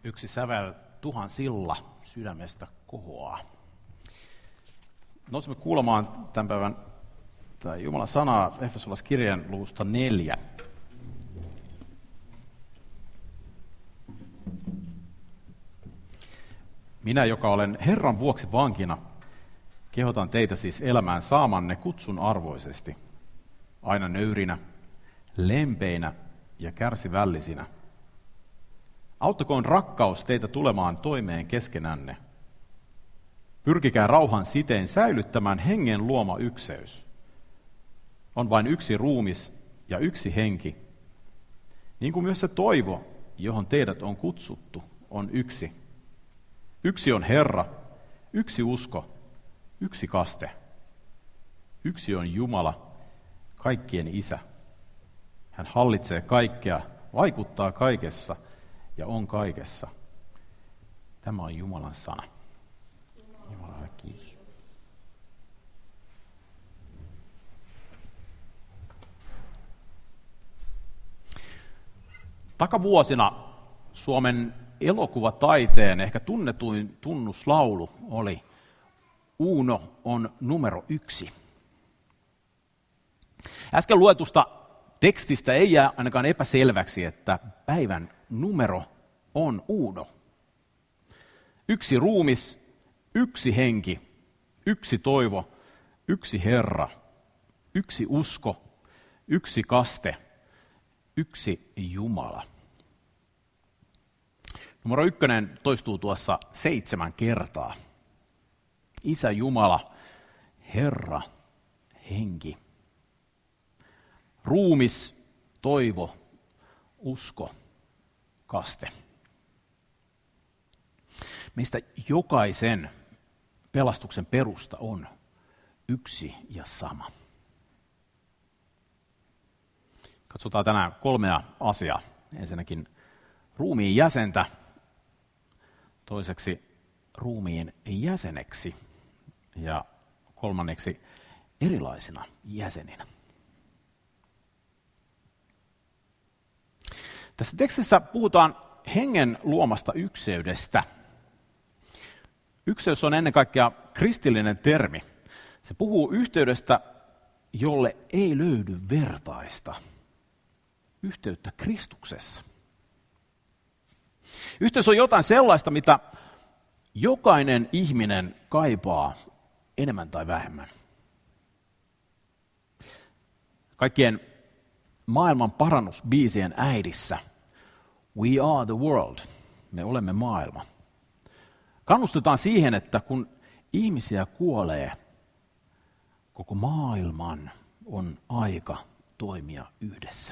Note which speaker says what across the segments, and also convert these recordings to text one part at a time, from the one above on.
Speaker 1: Yksi sävel tuhansilla sydämestä kohoaa. Nousemme kuulemaan tämän päivän Jumalan sanaa Efesolaiskirjeen luvusta 4. Minä, joka olen Herran vuoksi vankina, kehotan teitä siis elämään saamanne kutsun arvoisesti, aina nöyrinä, lempeinä ja kärsivällisinä. Auttakoon rakkaus teitä tulemaan toimeen keskenänne. Pyrkikää rauhan siteen säilyttämään hengen luoma ykseys. On vain yksi ruumis ja yksi henki, niin kuin myös se toivo, johon teidät on kutsuttu, on yksi. Yksi on Herra, yksi usko, yksi kaste. Yksi on Jumala, kaikkien Isä. Hän hallitsee kaikkea, vaikuttaa kaikessa ja on kaikessa. Tämä on Jumalan sana. Jumalalle kiitos. Takavuosina Suomen elokuvataiteen ehkä tunnetuin tunnuslaulu oli Uno on numero 1. Äsken luetusta tekstistä ei jää ainakaan epäselväksi, että päivän numero on Uno. Yksi ruumis, yksi henki, yksi toivo, yksi Herra, yksi usko, yksi kaste, yksi Jumala. Numero 1 toistuu tuossa 7 kertaa. Isä Jumala, Herra, henki. Ruumis, toivo, usko, kaste. Meistä jokaisen pelastuksen perusta on yksi ja sama. Katsotaan tänään 3 asiaa. Ensinnäkin ruumiin jäsentä, toiseksi ruumiin jäseneksi ja kolmanneksi erilaisina jäseninä. Tässä tekstissä puhutaan hengen luomasta ykseydestä. Ykseys on ennen kaikkea kristillinen termi. Se puhuu yhteydestä, jolle ei löydy vertaista. Yhteyttä Kristuksessa. Yhteys on jotain sellaista, mitä jokainen ihminen kaipaa enemmän tai vähemmän. Kaikkien maailman parannusbiisien äidissä We are the world. Me olemme maailma. Kannustetaan siihen, että kun ihmisiä kuolee, koko maailman on aika toimia yhdessä.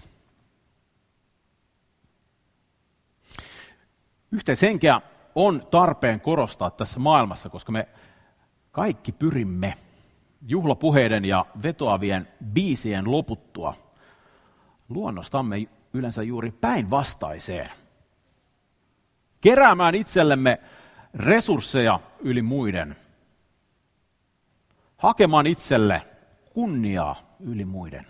Speaker 1: Yhteishenkeä on tarpeen korostaa tässä maailmassa, koska me kaikki pyrimme juhlapuheiden ja vetoavien biisien loputtua luonnostamme yleensä juuri päinvastaiseen. Keräämään itsellemme resursseja yli muiden. Hakemaan itselle kunniaa yli muiden.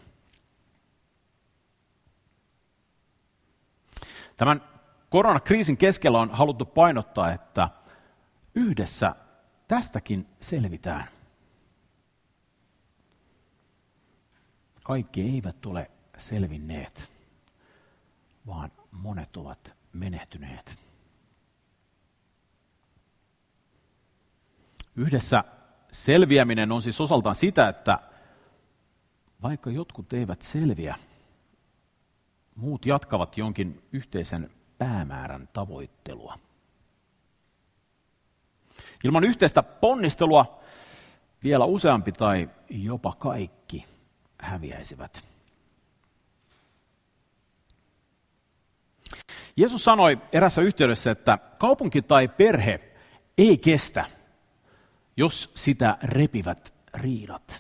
Speaker 1: Tämän koronakriisin keskellä on haluttu painottaa, että yhdessä tästäkin selvitään. Kaikki eivät ole selvinneet, vaan monet ovat menehtyneet. Yhdessä selviäminen on siis osaltaan sitä, että vaikka jotkut eivät selviä, muut jatkavat jonkin yhteisen päämäärän tavoittelua. Ilman yhteistä ponnistelua vielä useampi tai jopa kaikki häviäisivät. Jeesus sanoi erässä yhteydessä, että kaupunki tai perhe ei kestä, jos sitä repivät riidat.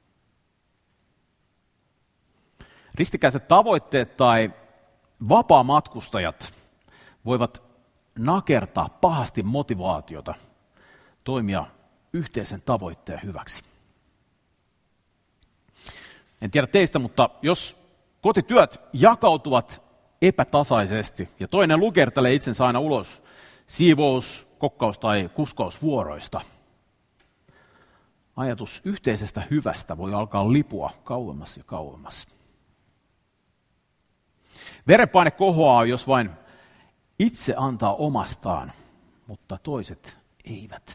Speaker 1: Ristikkäiset tavoitteet tai vapaamatkustajat voivat nakertaa pahasti motivaatiota toimia yhteisen tavoitteen hyväksi. En tiedä teistä, mutta jos kotityöt jakautuvat epätasaisesti ja toinen lukertelee itsensä aina ulos siivous-, kokkaus- tai kuskausvuoroista. Ajatus yhteisestä hyvästä voi alkaa lipua kauemmas ja kauemmas. Verenpaine kohoaa, jos vain itse antaa omastaan, mutta toiset eivät.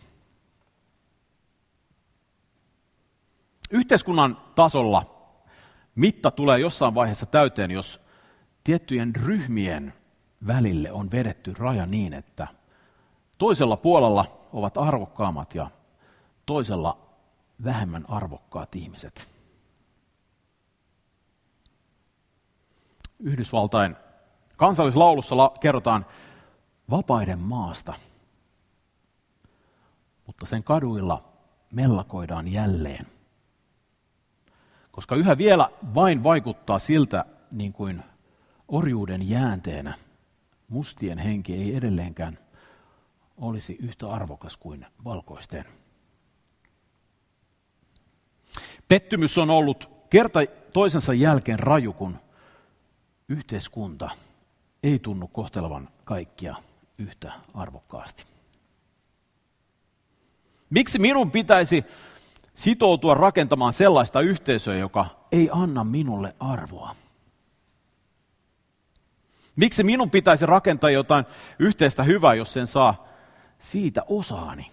Speaker 1: Yhteiskunnan tasolla mitta tulee jossain vaiheessa täyteen, jos tiettyjen ryhmien välille on vedetty raja niin, että toisella puolella ovat arvokkaammat ja toisella vähemmän arvokkaat ihmiset. Yhdysvaltain kansallislaulussa kerrotaan vapaiden maasta, mutta sen kaduilla mellakoidaan jälleen. Koska yhä vielä vain vaikuttaa siltä, niin kuin orjuuden jäänteenä mustien henki ei edelleenkään olisi yhtä arvokas kuin valkoisten. Pettymys on ollut kerta toisensa jälkeen raju, kun yhteiskunta ei tunnu kohtelevan kaikkia yhtä arvokkaasti. Miksi minun pitäisi sitoutua rakentamaan sellaista yhteisöä, joka ei anna minulle arvoa? Miksi minun pitäisi rakentaa jotain yhteistä hyvää, jos sen saa siitä osaani?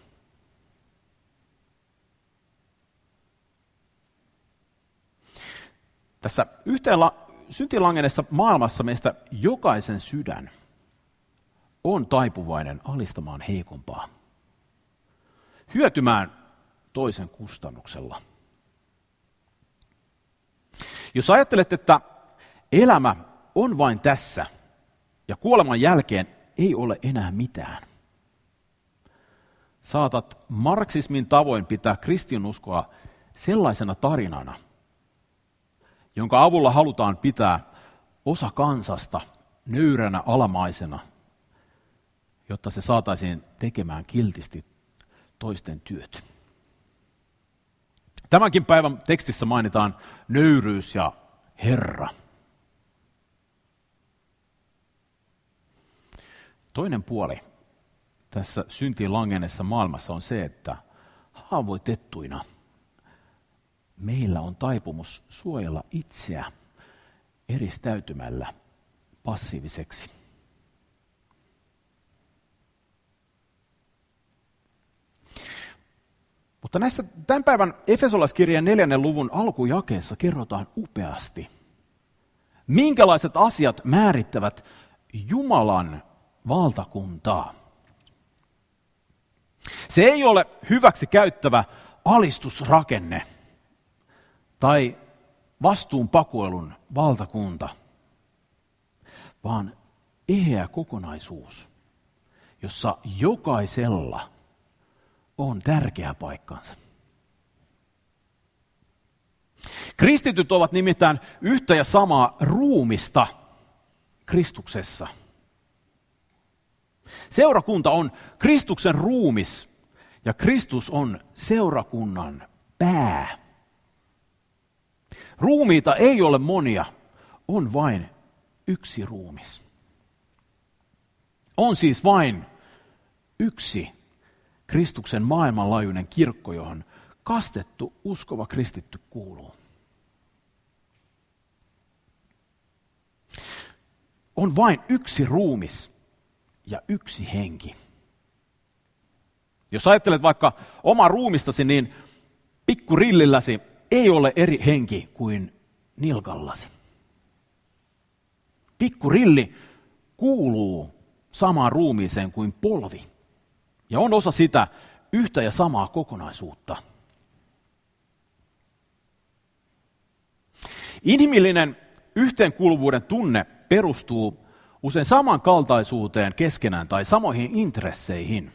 Speaker 1: Tässä syntilangenneessa maailmassa meistä jokaisen sydän on taipuvainen alistamaan heikompaa, hyötymään toisen kustannuksella. Jos ajattelet, että elämä on vain tässä ja kuoleman jälkeen ei ole enää mitään, saatat marksismin tavoin pitää kristinuskoa sellaisena tarinana, jonka avulla halutaan pitää osa kansasta nöyränä alamaisena, jotta se saataisiin tekemään kiltisti toisten työt. Tämänkin päivän tekstissä mainitaan nöyryys ja Herra. Toinen puoli tässä syntiin langenneessa maailmassa on se, että haavoitettuina meillä on taipumus suojella itseä eristäytymällä passiiviseksi. Mutta näissä tämän päivän Efesolaiskirjeen 4. luvun alkujakeessa kerrotaan upeasti, minkälaiset asiat määrittävät Jumalan valtakuntaa. Se ei ole hyväksi käyttävä alistusrakenne tai vastuunpakoilun valtakunta, vaan eheä kokonaisuus, jossa jokaisella on tärkeä paikkansa. Kristityt ovat nimittäin yhtä ja samaa ruumista Kristuksessa. Seurakunta on Kristuksen ruumis ja Kristus on seurakunnan pää. Ruumiita ei ole monia, on vain yksi ruumis. On siis vain yksi Kristuksen maailmanlaajuinen kirkko, johon kastettu uskova kristitty kuuluu. On vain yksi ruumis ja yksi henki. Jos ajattelet vaikka omaa ruumistasi, niin pikkurillilläsi ei ole eri henki kuin nilkallasi. Pikkurilli kuuluu samaan ruumiiseen kuin polvi ja on osa sitä yhtä ja samaa kokonaisuutta. Inhimillinen yhteenkuuluvuuden tunne perustuu usein samankaltaisuuteen keskenään tai samoihin intresseihin.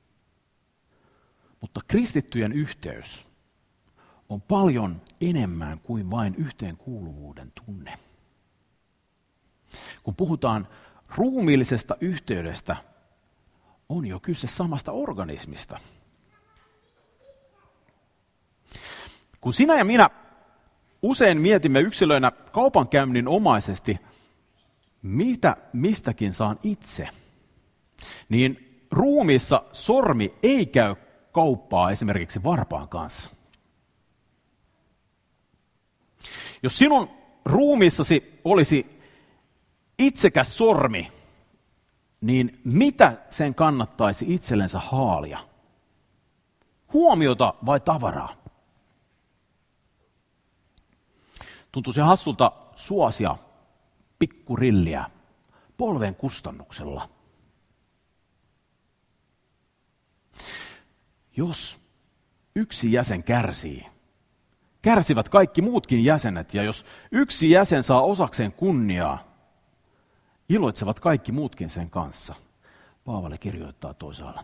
Speaker 1: Mutta kristittyjen yhteys on paljon enemmän kuin vain yhteenkuuluvuuden tunne. Kun puhutaan ruumiillisesta yhteydestä, on jo kyse samasta organismista. Kun sinä ja minä usein mietimme yksilöinä kaupankäynnin omaisesti, mitä mistäkin saan itse, niin ruumiissa sormi ei käy kauppaa esimerkiksi varpaan kanssa. Jos sinun ruumiissasi olisi itsekäs sormi, niin mitä sen kannattaisi itsellensä haalia? Huomiota vai tavaraa? Tuntuisi hassulta suosia pikkurilliä polven kustannuksella. Jos yksi jäsen kärsii, kärsivät kaikki muutkin jäsenet, ja jos yksi jäsen saa osakseen kunniaa, iloitsevat kaikki muutkin sen kanssa. Paavali kirjoittaa toisaalla.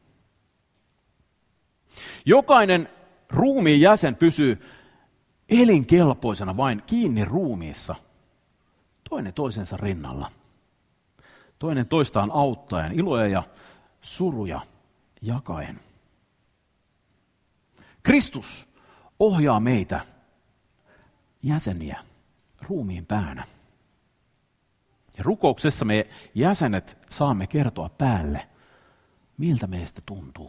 Speaker 1: Jokainen ruumiin jäsen pysyy elinkelpoisena vain kiinni ruumiissa, toinen toisensa rinnalla. Toinen toistaan auttaen, iloja ja suruja jakaen. Kristus ohjaa meitä jäseniä ruumiin päänä. Ja rukouksessa me jäsenet saamme kertoa päälle, miltä meistä tuntuu.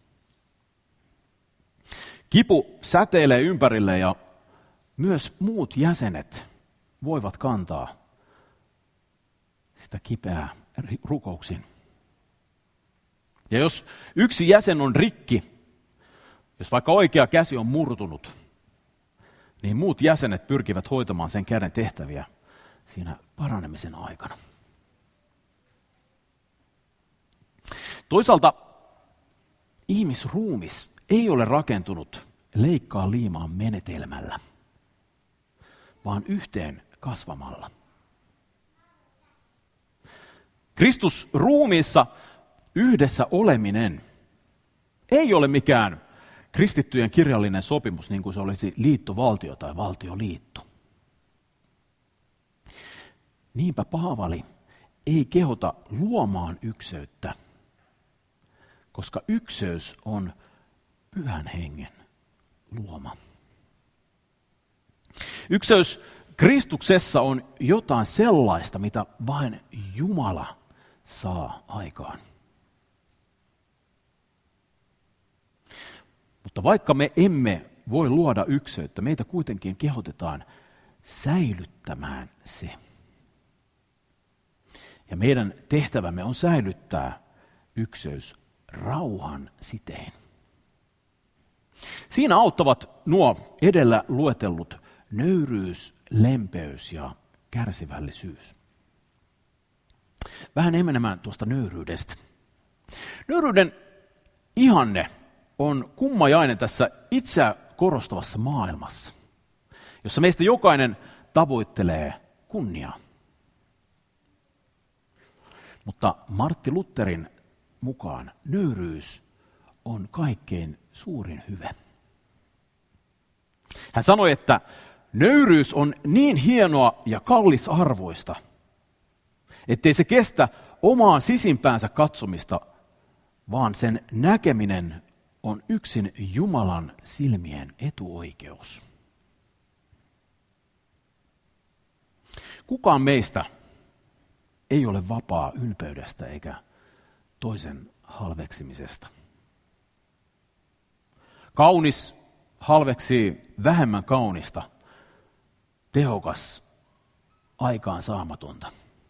Speaker 1: Kipu säteilee ympärille ja myös muut jäsenet voivat kantaa sitä kipeää rukouksin. Ja jos yksi jäsen on rikki, jos vaikka oikea käsi on murtunut, niin muut jäsenet pyrkivät hoitamaan sen käden tehtäviä siinä paranemisen aikana. Toisaalta ihmisruumis ei ole rakentunut leikkaa liimaan menetelmällä, vaan yhteen kasvamalla. Kristus ruumiissa yhdessä oleminen ei ole mikään kristittyjen kirjallinen sopimus, niin kuin se olisi liittovaltio tai valtioliitto. Niinpä Paavali ei kehota luomaan ykseyttä, koska ykseys on Pyhän Hengen luoma. Ykseys Kristuksessa on jotain sellaista, mitä vain Jumala saa aikaan. Mutta vaikka me emme voi luoda ykseyttä, meitä kuitenkin kehotetaan säilyttämään se. Ja meidän tehtävämme on säilyttää ykseys rauhan sitein. Siinä auttavat nuo edellä luetellut nöyryys, lempeys ja kärsivällisyys. Vähän emenemään tuosta nöyryydestä. Nöyryyden ihanne on kummajainen tässä itseä korostavassa maailmassa, jossa meistä jokainen tavoittelee kunniaa. Mutta Martti Lutherin mukaan nöyryys on kaikkein suurin hyve. Hän sanoi, että nöyryys on niin hienoa ja kallisarvoista, ettei se kestä omaan sisimpäänsä katsomista, vaan sen näkeminen on yksin Jumalan silmien etuoikeus. Kukaan meistä ei ole vapaa ylpeydestä eikä toisen halveksimisesta. Kaunis halveksii vähemmän kaunista, tehokas aikaan saamatonta.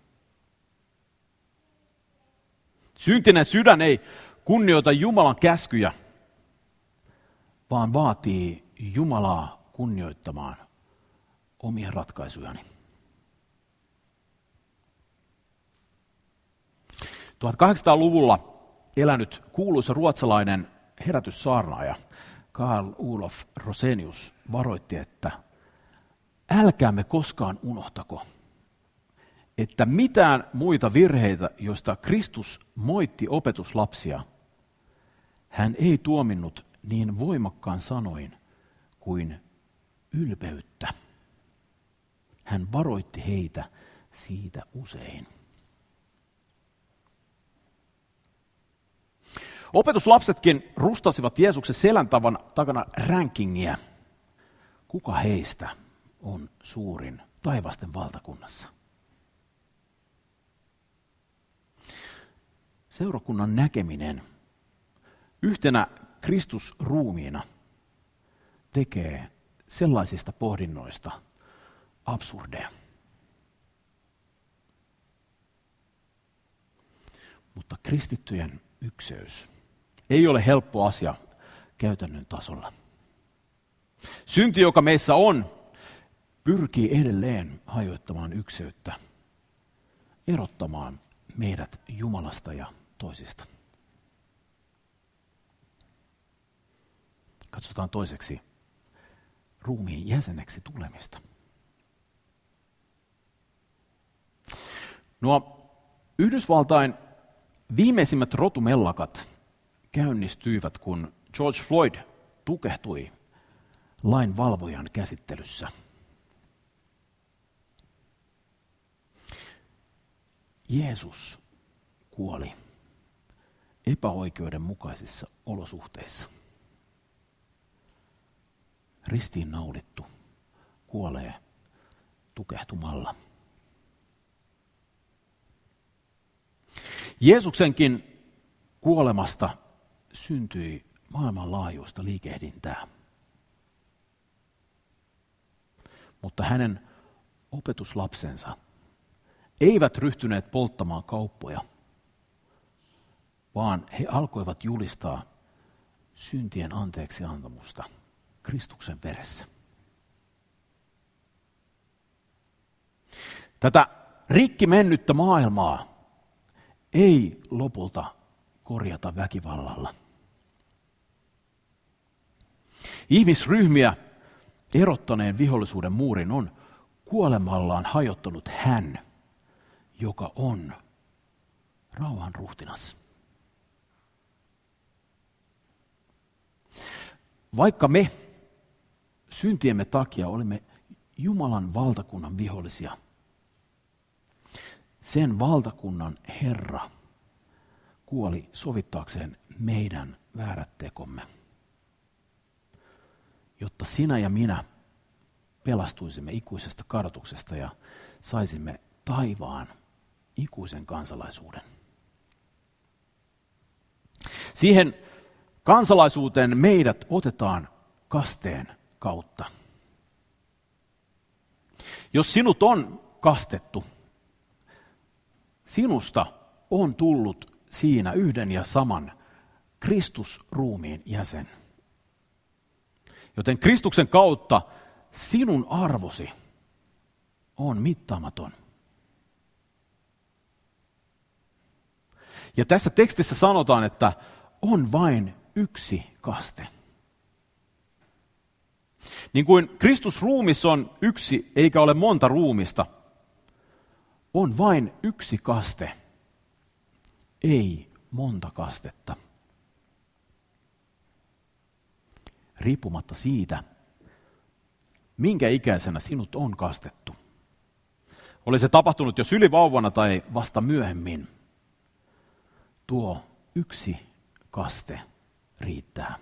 Speaker 1: Syntinen sydän ei kunnioita Jumalan käskyjä, vaan vaatii Jumalaa kunnioittamaan omia ratkaisujani. 1800-luvulla elänyt kuuluisa ruotsalainen herätyssaarnaaja Carl Olof Rosenius varoitti, että älkäämme koskaan unohtako, että mitään muita virheitä, joista Kristus moitti opetuslapsia, hän ei tuominnut niin voimakkaan sanoin kuin ylpeyttä. Hän varoitti heitä siitä usein. Opetuslapsetkin rustasivat Jeesuksen selän takana rankingia. Kuka heistä on suurin taivasten valtakunnassa? seurakunnan näkeminen yhtenä Kristusruumiina tekee sellaisista pohdinnoista absurdeja. Mutta kristittyjen ykseys ei ole helppo asia käytännön tasolla. Synti, joka meissä on, pyrkii edelleen hajoittamaan ykseyttä, erottamaan meidät Jumalasta ja toisista. Katsotaan toiseksi ruumiin jäseneksi tulemista. Nuo Yhdysvaltain viimeisimmät rotumellakat käynnistyivät, kun George Floyd tukehtui lainvalvojan käsittelyssä. Jeesus kuoli epäoikeudenmukaisissa olosuhteissa. Ristiinnaulittu kuolee tukehtumalla. Jeesuksenkin kuolemasta syntyi maailmanlaajuista liikehdintää. Mutta hänen opetuslapsensa eivät ryhtyneet polttamaan kauppoja, vaan he alkoivat julistaa syntien anteeksiantamusta Kristuksen veressä. Tätä rikki mennyttä maailmaa ei lopulta korjata väkivallalla. Ihmisryhmiä erottaneen vihollisuuden muurin on kuolemallaan hajottanut hän, joka on rauhan ruhtinas. Vaikka me syntiemme takia olimme Jumalan valtakunnan vihollisia, sen valtakunnan Herra kuoli sovittaakseen meidän väärät tekomme, jotta sinä ja minä pelastuisimme ikuisesta kadotuksesta ja saisimme taivaan ikuisen kansalaisuuden. Siihen kansalaisuuteen meidät otetaan kasteen kautta. Jos sinut on kastettu, sinusta on tullut siinä yhden ja saman Kristusruumiin jäsen. Joten Kristuksen kautta sinun arvosi on mittaamaton. Ja tässä tekstissä sanotaan, että on vain yksi kaste. Niin kuin Kristusruumis on yksi eikä ole monta ruumista, on vain yksi kaste, ei monta kastetta. Riippumatta siitä, minkä ikäisenä sinut on kastettu. Oli se tapahtunut jo sylivauvana tai vasta myöhemmin. Tuo yksi kaste riittää.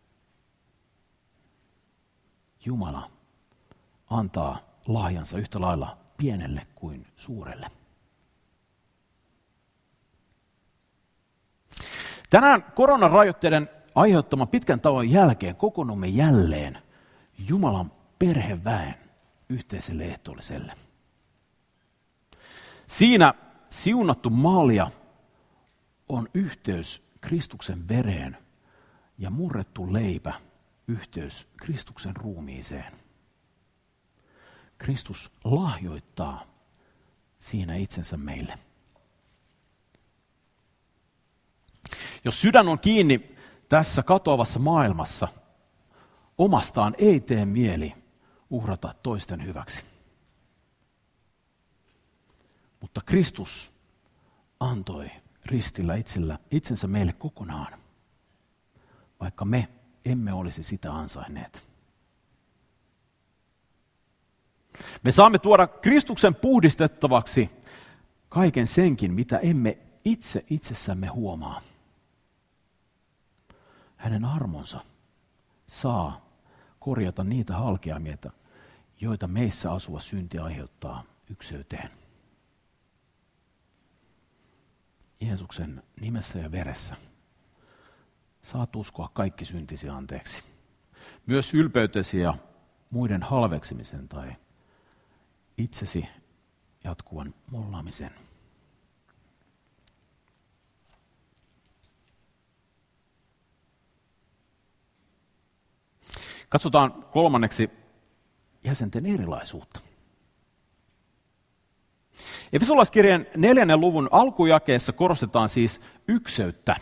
Speaker 1: Jumala antaa lahjansa yhtä lailla pienelle kuin suurelle. Tänään koronarajoitteiden aiheuttaman pitkän tauon jälkeen kokoonnumme jälleen Jumalan perheväen yhteiselle ehtoolliselle. Siinä siunattu malja on yhteys Kristuksen vereen ja murrettu leipä yhteys Kristuksen ruumiiseen. Kristus lahjoittaa siinä itsensä meille. Jos sydän on kiinni tässä katoavassa maailmassa, omastaan ei tee mieli uhrata toisten hyväksi. Mutta Kristus antoi ristillä itsensä meille kokonaan, vaikka me emme olisi sitä ansainneet. Me saamme tuoda Kristuksen puhdistettavaksi kaiken senkin, mitä emme itse itsessämme huomaa. Hänen armonsa saa korjata niitä halkeamia, joita meissä asuva synti aiheuttaa ykseyteen. Jeesuksen nimessä ja veressä saat uskoa kaikki syntisi anteeksi. Myös ylpeytesi ja muiden halveksimisen tai itsesi jatkuvan mollaamisen. Katsotaan kolmanneksi jäsenten erilaisuutta. Efesolaiskirjeen 4. luvun alkujakeessa korostetaan siis ykseyttä.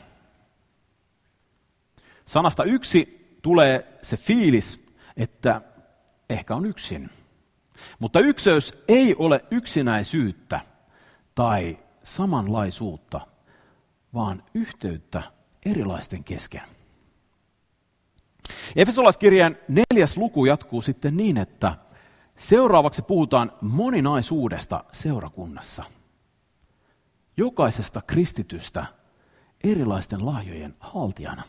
Speaker 1: Sanasta yksi tulee se fiilis, että ehkä on yksin. Mutta ykseys ei ole yksinäisyyttä tai samanlaisuutta, vaan yhteyttä erilaisten kesken. Efesolaiskirjeen 4. luku jatkuu sitten niin, että seuraavaksi puhutaan moninaisuudesta seurakunnassa. Jokaisesta kristitystä erilaisten lahjojen haltijana.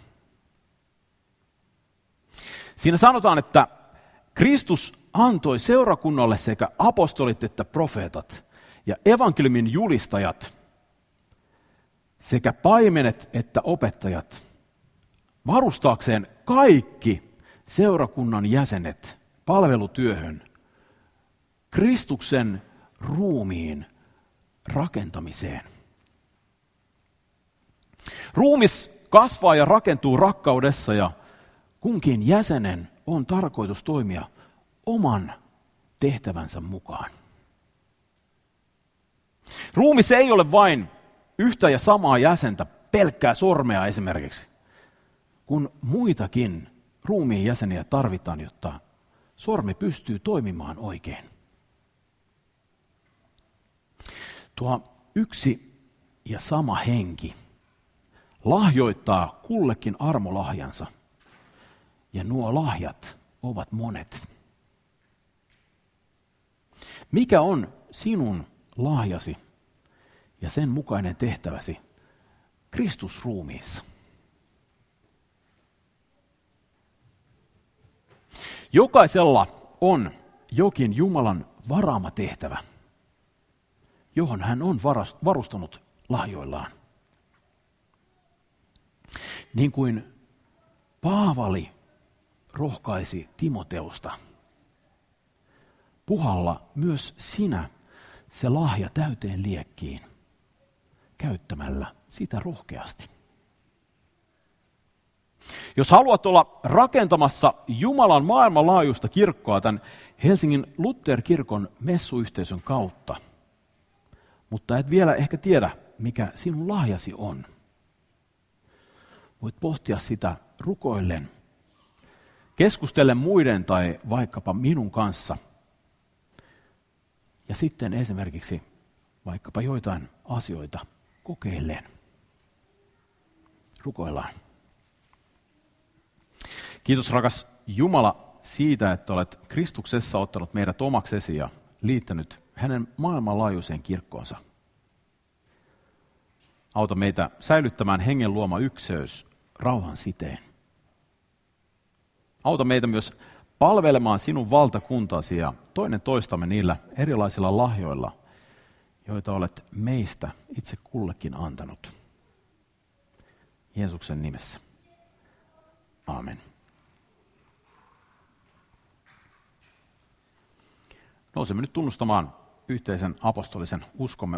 Speaker 1: Siinä sanotaan, että Kristus antoi seurakunnalle sekä apostolit että profeetat ja evankeliumin julistajat sekä paimenet että opettajat varustaakseen kaikki seurakunnan jäsenet palvelutyöhön Kristuksen ruumiin rakentamiseen. Ruumis kasvaa ja rakentuu rakkaudessa ja kunkin jäsenen on tarkoitus toimia oman tehtävänsä mukaan. Ruumis ei ole vain yhtä ja samaa jäsentä, pelkkää sormea esimerkiksi, kun muitakin ruumiin jäseniä tarvitaan, jotta sormi pystyy toimimaan oikein. Tuo yksi ja sama henki lahjoittaa kullekin armolahjansa, ja nuo lahjat ovat monet. Mikä on sinun lahjasi ja sen mukainen tehtäväsi Kristusruumiissa? Jokaisella on jokin Jumalan varaama tehtävä, johon hän on varustanut lahjoillaan. Niin kuin Paavali rohkaisi Timoteusta, puhalla myös sinä se lahja täyteen liekkiin, käyttämällä sitä rohkeasti. Jos haluat olla rakentamassa Jumalan maailmanlaajuista kirkkoa tämän Helsingin Luther-kirkon messuyhteisön kautta, mutta et vielä ehkä tiedä, mikä sinun lahjasi on, voit pohtia sitä rukoillen, keskustellen muiden tai vaikkapa minun kanssa. Ja sitten esimerkiksi vaikkapa joitain asioita kokeilleen. Rukoillaan. Kiitos rakas Jumala siitä, että olet Kristuksessa ottanut meidät omaksesi ja liittänyt hänen maailmanlaajuiseen kirkkoonsa. Auta meitä säilyttämään hengen luoma ykseys rauhan siteen. Auta meitä myös palvelemaan sinun valtakuntasi ja toinen toistamme niillä erilaisilla lahjoilla, joita olet meistä itse kullekin antanut. Jeesuksen nimessä. Aamen. Nousemme nyt tunnustamaan yhteisen apostolisen uskomme.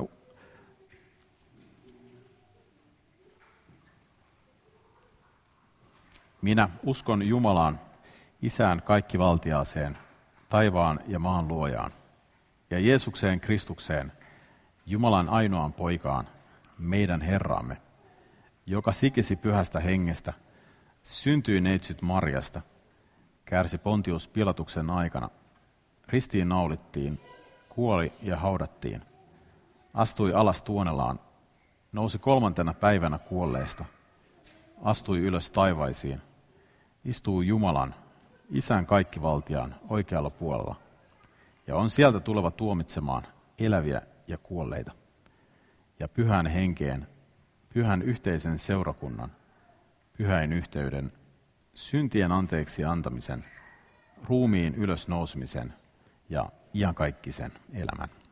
Speaker 1: Minä uskon Jumalaan, Isään kaikkivaltiaaseen, taivaan ja maan luojaan, ja Jeesukseen Kristukseen, Jumalan ainoaan poikaan, meidän Herraamme, joka sikisi pyhästä hengestä, syntyi neitsyt Marjasta, kärsi Pontius Pilatuksen aikana, ristiin naulittiin, kuoli ja haudattiin, astui alas tuonelaan, nousi 3. päivänä kuolleista, astui ylös taivaisiin, istuu Jumalan, Isän kaikkivaltiaan oikealla puolella, ja on sieltä tuleva tuomitsemaan eläviä ja kuolleita, ja pyhän henkeen, pyhän yhteisen seurakunnan, pyhäin yhteyden, syntien anteeksi antamisen, ruumiin ylösnousemisen ja iankaikkisen elämän.